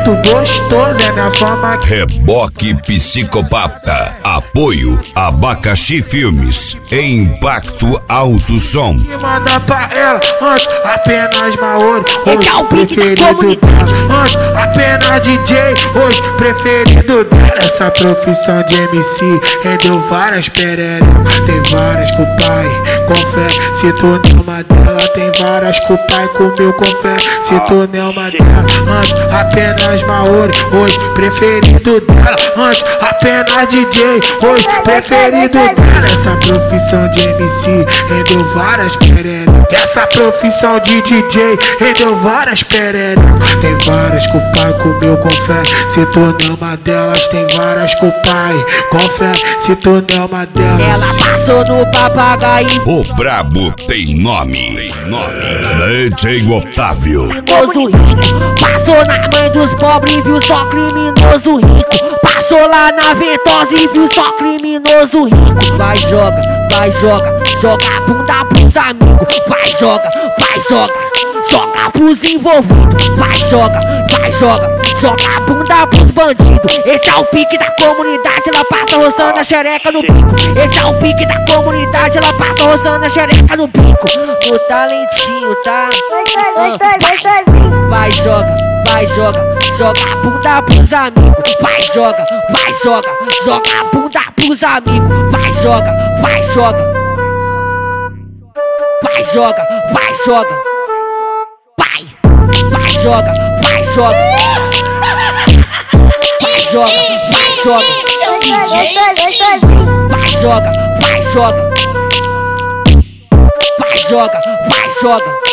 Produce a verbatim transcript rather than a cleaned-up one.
muito gostoso, é minha fama. Reboque Psicopata. Apoio Abacaxi Filmes. Impacto Alto Som. E manda pra ela, antes apenas Mauro. Esse é o pique da comunidade. Antes apenas D J, hoje preferido dela. Essa profissão de M C rendeu várias pererecas. Tem várias com o pai, confere. Se tu não é uma dela, tem várias com o pai, comeu confere. Se tu não é uma dela, antes apenas Mauro, hoje preferido dela. Antes apenas D J, hoje preferido dela. Essa profissão de M C rendeu várias pererecas. Essa profissão de D J rendeu várias pererecas. Tem várias com o pai, comeu confere. Se tu não é uma delas, tem várias com o pai, confere. Se tu não é uma delas. Ela passou no papagaio. O brabo tem nome. Tem nome. D J Otávio. Criminoso rico, passou na mãe dos pobres e viu só criminoso rico. Passou lá na Ventosa e viu só criminoso rico. Vai joga, vai joga, joga a bunda pros amigos. Vai joga, vai joga, joga pros envolvidos. Vai joga, vai joga, joga a bunda pros bandidos. Esse é o pique da comunidade, ela passa roçando a xereca no bico. Esse é o pique da comunidade, ela passa roçando a xereca no bico. No talentinho, tá? Vai joga, vai joga, joga a bunda pros amigos. Vai joga, vai joga, joga a bunda pros amigos. Vai joga, vai joga, vai joga, vai joga, vai, vai joga, vai joga, vai joga, vai joga, vai joga, vai joga, vai joga, vai joga.